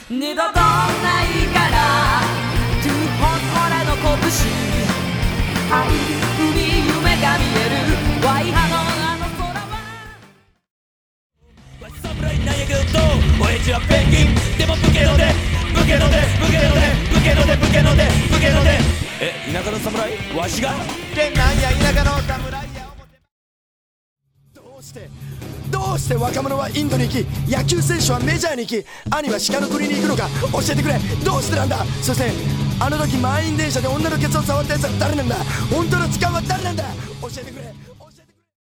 二度とないからトゥホッ俺の拳愛海夢が見えるワイハのあの空はわし侍なんやけど親父はペンギンでも武家ので武家ので武家ので武家ので武家ので武家ので田舎の侍わしが県なんや田舎の侍やどうして若者はインドに行き野球選手はメジャーに行き兄は鹿の国に行くのか教えてくれ。どうしてなんだ。そしてあの時満員電車で女のケツを触ったやつは誰なんだ。本当の痴漢は誰なんだ。教えてくれ。